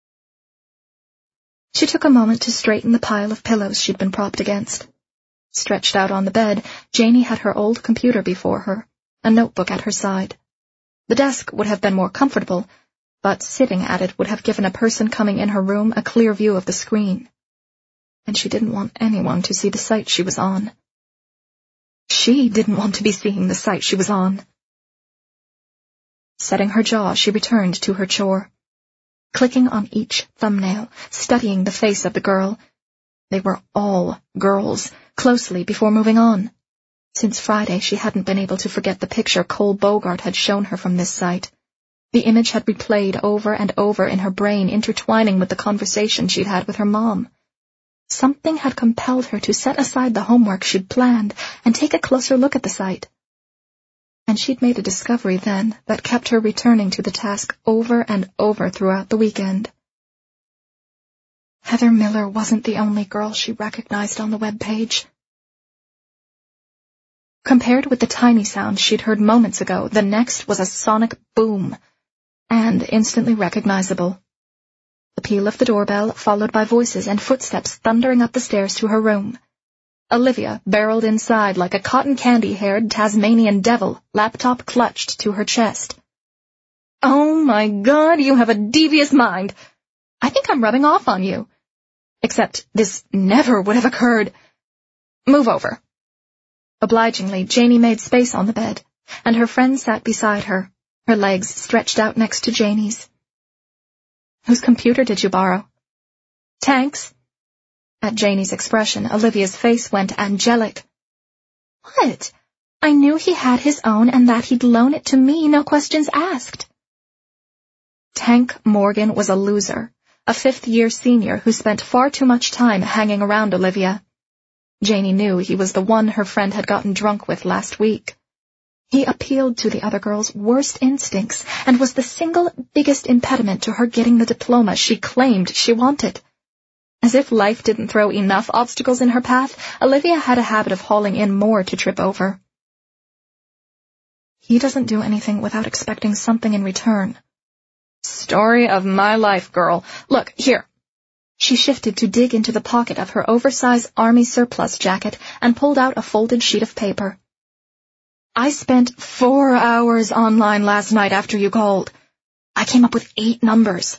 She took a moment to straighten the pile of pillows she'd been propped against. Stretched out on the bed, Janie had her old computer before her, a notebook at her side. The desk would have been more comfortable, but sitting at it would have given a person coming in her room a clear view of the screen. And she didn't want anyone to see the site she was on. She didn't want to be seeing the site she was on. Setting her jaw, she returned to her chore. Clicking on each thumbnail, studying the face of the girl. They were all girls, closely before moving on. Since Friday, she hadn't been able to forget the picture Cole Bogart had shown her from this site. The image had replayed over and over in her brain, intertwining with the conversation she'd had with her mom. Something had compelled her to set aside the homework she'd planned and take a closer look at the site. And she'd made a discovery then that kept her returning to the task over and over throughout the weekend. Heather Miller wasn't the only girl she recognized on the web page. Compared with the tiny sound she'd heard moments ago, the next was a sonic boom, and instantly recognizable. The peal of the doorbell, followed by voices and footsteps thundering up the stairs to her room. Olivia barreled inside like a cotton candy-haired Tasmanian devil, laptop clutched to her chest. Oh my God, you have a devious mind. I think I'm rubbing off on you. Except this never would have occurred. Move over. Obligingly, Janie made space on the bed, and her friend sat beside her, her legs stretched out next to Janie's. Whose computer did you borrow? Tank's. At Janie's expression, Olivia's face went angelic. What? I knew he had his own and that he'd loan it to me, no questions asked. Tank Morgan was a loser, a fifth-year senior who spent far too much time hanging around Olivia. Janie knew he was the one her friend had gotten drunk with last week. He appealed to the other girl's worst instincts and was the single biggest impediment to her getting the diploma she claimed she wanted. As if life didn't throw enough obstacles in her path, Olivia had a habit of hauling in more to trip over. He doesn't do anything without expecting something in return. Story of my life, girl. Look, here. She shifted to dig into the pocket of her oversized army surplus jacket and pulled out a folded sheet of paper. I spent 4 hours online last night after you called. I came up with 8 numbers.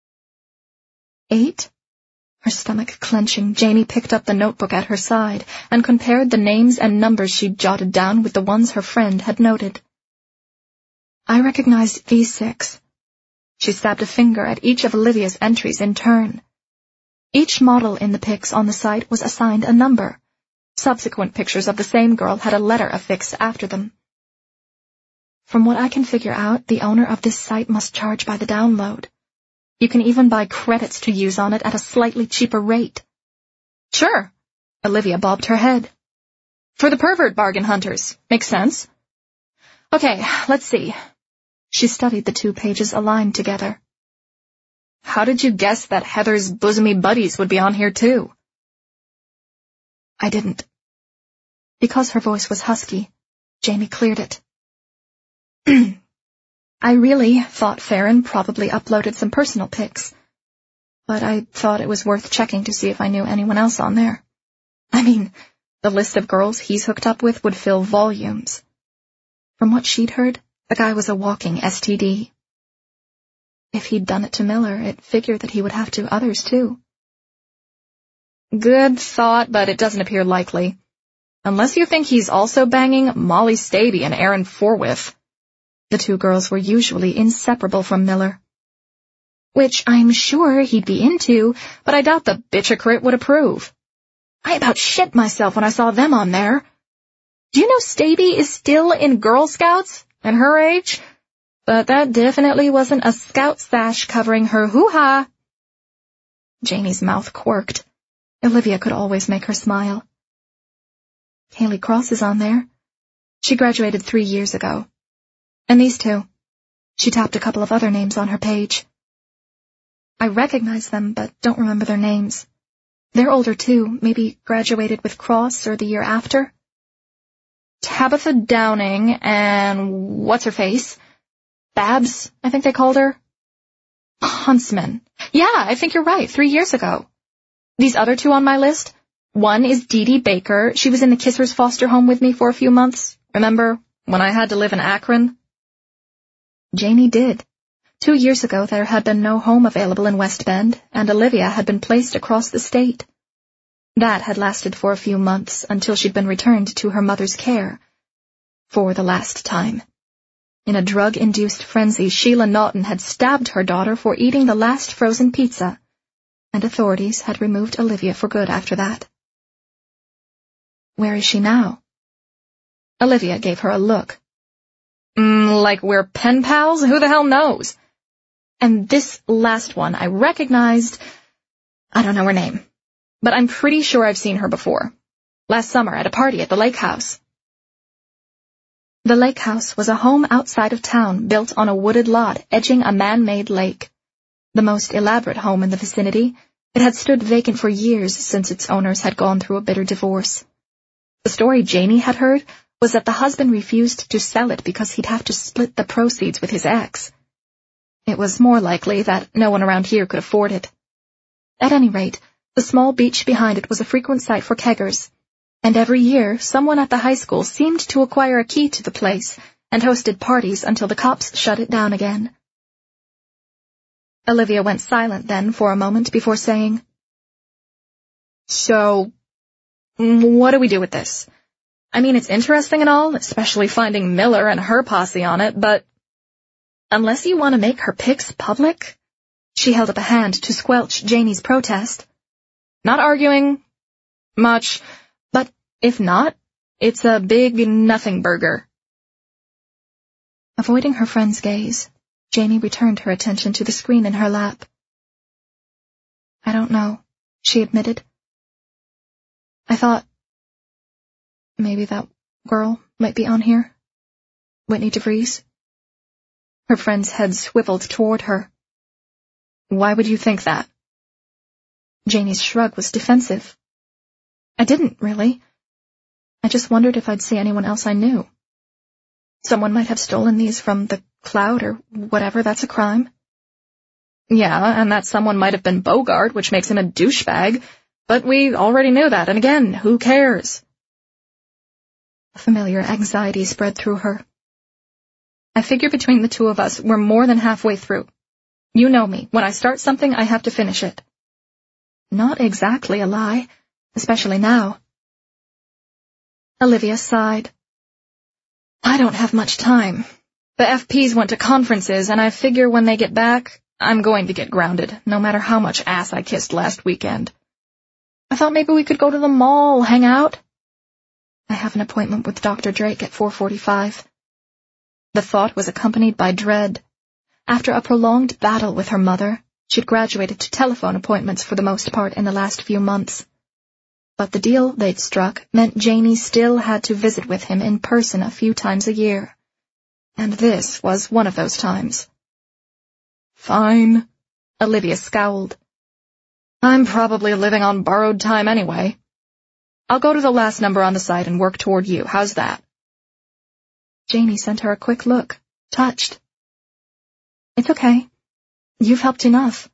8? Her stomach clenching, Janie picked up the notebook at her side and compared the names and numbers she'd jotted down with the ones her friend had noted. I recognized these 6. She stabbed a finger at each of Olivia's entries in turn. Each model in the pics on the site was assigned a number. Subsequent pictures of the same girl had a letter affixed after them. From what I can figure out, the owner of this site must charge by the download. You can even buy credits to use on it at a slightly cheaper rate. Sure, Olivia bobbed her head. For the pervert bargain hunters. Makes sense. Okay, let's see. She studied the 2 pages aligned together. How did you guess that Heather's bosomy buddies would be on here too? I didn't. Because her voice was husky, Janie cleared it. I really thought Farron probably uploaded some personal pics, but I thought it was worth checking to see if I knew anyone else on there. I mean, the list of girls he's hooked up with would fill volumes. From what she'd heard, the guy was a walking STD. If he'd done it to Miller, it figured that he would have to others too. Good thought, but it doesn't appear likely. Unless you think he's also banging Molly Staby and Aaron Forwyth. The 2 girls were usually inseparable from Miller. Which I'm sure he'd be into, but I doubt the bitchocrit would approve. I about shit myself when I saw them on there. Do you know Staby is still in Girl Scouts at her age? But that definitely wasn't a scout sash covering her hoo-ha. Janie's mouth quirked. Olivia could always make her smile. Haley Cross is on there. She graduated 3 years ago. And these 2. She tapped a couple of other names on her page. I recognize them, but don't remember their names. They're older too, maybe graduated with Cross or the year after. Tabitha Downing and what's-her-face? Babs, I think they called her. Huntsman. Yeah, I think you're right, 3 years ago. These other 2 on my list, one is Dee Dee Baker. She was in the Kissers foster home with me for a few months. Remember, when I had to live in Akron? Janie did. 2 years ago there had been no home available in West Bend, and Olivia had been placed across the state. That had lasted for a few months until she'd been returned to her mother's care. For the last time. In a drug-induced frenzy, Sheila Naughton had stabbed her daughter for eating the last frozen pizza, and authorities had removed Olivia for good after that. Where is she now? Olivia gave her a look. Like we're pen pals? Who the hell knows? And this last one I recognized. I don't know her name, but I'm pretty sure I've seen her before. Last summer at a party at the lake house. The lake house was a home outside of town built on a wooded lot edging a man-made lake. The most elaborate home in the vicinity, it had stood vacant for years since its owners had gone through a bitter divorce. The story Janie had heard was that the husband refused to sell it because he'd have to split the proceeds with his ex. It was more likely that no one around here could afford it. At any rate, the small beach behind it was a frequent site for keggers, and every year someone at the high school seemed to acquire a key to the place and hosted parties until the cops shut it down again. Olivia went silent then for a moment before saying, So, what do we do with this? I mean, it's interesting and all, especially finding Miller and her posse on it, but unless you want to make her pics public? She held up a hand to squelch Janie's protest. Not arguing much, but if not, it's a big nothing burger. Avoiding her friend's gaze, Janie returned her attention to the screen in her lap. I don't know, she admitted. I thought maybe that girl might be on here. Whitney DeVries? Her friend's head swiveled toward her. Why would you think that? Janie's shrug was defensive. I didn't, really. I just wondered if I'd see anyone else I knew. Someone might have stolen these from the Cloud or whatever, that's a crime. Yeah, and that someone might have been Bogart, which makes him a douchebag, but we already knew that, and again, who cares? A familiar anxiety spread through her. I figure between the two of us, we're more than halfway through. You know me. When I start something, I have to finish it. Not exactly a lie, especially now. Olivia sighed. I don't have much time. The FPs went to conferences, and I figure when they get back, I'm going to get grounded, no matter how much ass I kissed last weekend. I thought maybe we could go to the mall, hang out. I have an appointment with Dr. Drake at 4:45. The thought was accompanied by dread. After a prolonged battle with her mother, she'd graduated to telephone appointments for the most part in the last few months. But the deal they'd struck meant Janie still had to visit with him in person a few times a year. And this was one of those times. Fine, Olivia scowled. I'm probably living on borrowed time anyway. I'll go to the last number on the site and work toward you. How's that? Janie sent her a quick look, touched. It's okay. You've helped enough.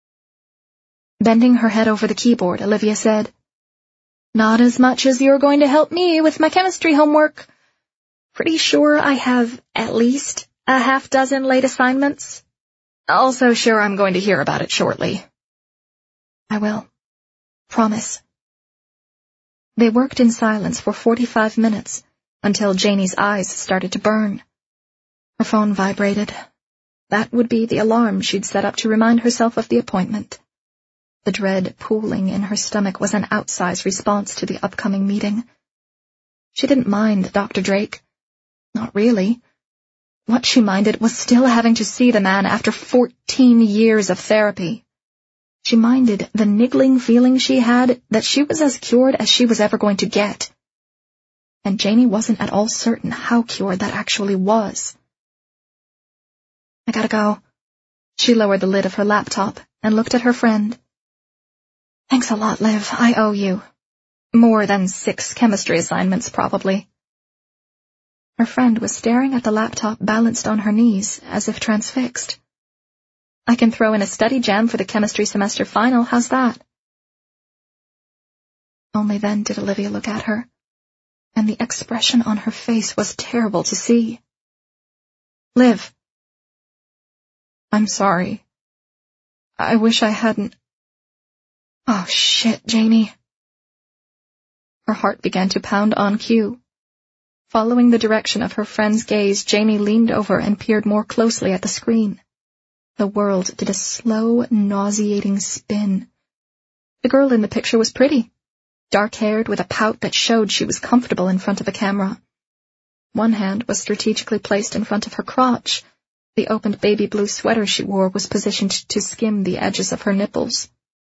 Bending her head over the keyboard, Olivia said, Not as much as you're going to help me with my chemistry homework. Pretty sure I have at least a half dozen late assignments. Also sure I'm going to hear about it shortly. I will. Promise. They worked in silence for 45 minutes, until Janie's eyes started to burn. Her phone vibrated. That would be the alarm she'd set up to remind herself of the appointment. The dread pooling in her stomach was an outsized response to the upcoming meeting. She didn't mind Dr. Drake. Not really. What she minded was still having to see the man after 14 years of therapy. She minded the niggling feeling she had that she was as cured as she was ever going to get. And Janie wasn't at all certain how cured that actually was. I gotta go. She lowered the lid of her laptop and looked at her friend. Thanks a lot, Liv. I owe you. More than 6 chemistry assignments, probably. Her friend was staring at the laptop balanced on her knees, as if transfixed. I can throw in a study jam for the chemistry semester final, how's that? Only then did Olivia look at her, and the expression on her face was terrible to see. Liv. I'm sorry. I wish I hadn't. Oh, shit, Janie. Her heart began to pound on cue. Following the direction of her friend's gaze, Janie leaned over and peered more closely at the screen. The world did a slow, nauseating spin. The girl in the picture was pretty, dark-haired with a pout that showed she was comfortable in front of a camera. One hand was strategically placed in front of her crotch. The opened baby blue sweater she wore was positioned to skim the edges of her nipples.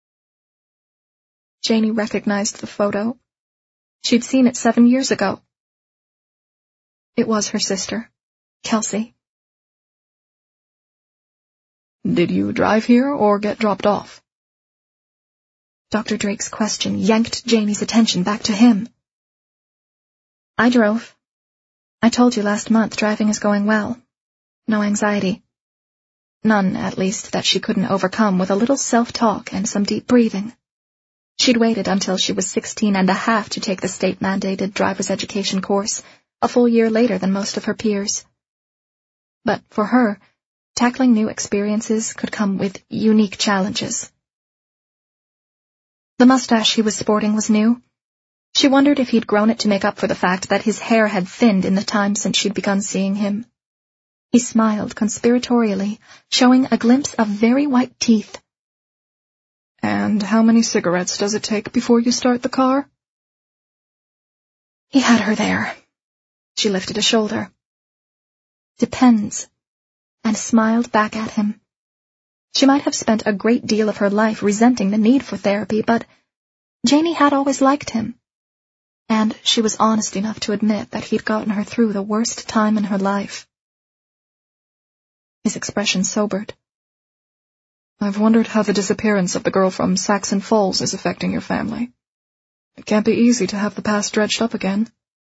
Janie recognized the photo. She'd seen it 7 years ago. It was her sister, Kelsey. Did you drive here or get dropped off? Dr. Drake's question yanked Janie's attention back to him. I drove. I told you last month driving is going well. No anxiety. None, at least, that she couldn't overcome with a little self-talk and some deep breathing. She'd waited until she was 16 and a half to take the state-mandated driver's education course, a full year later than most of her peers. But for her, tackling new experiences could come with unique challenges. The mustache he was sporting was new. She wondered if he'd grown it to make up for the fact that his hair had thinned in the time since she'd begun seeing him. He smiled conspiratorially, showing a glimpse of very white teeth. And how many cigarettes does it take before you start the car? He had her there. She lifted a shoulder. Depends. And smiled back at him. She might have spent a great deal of her life resenting the need for therapy, but Janie had always liked him. and she was honest enough to admit that he'd gotten her through the worst time in her life. His expression sobered. I've wondered how the disappearance of the girl from Saxon Falls is affecting your family. It can't be easy to have the past dredged up again.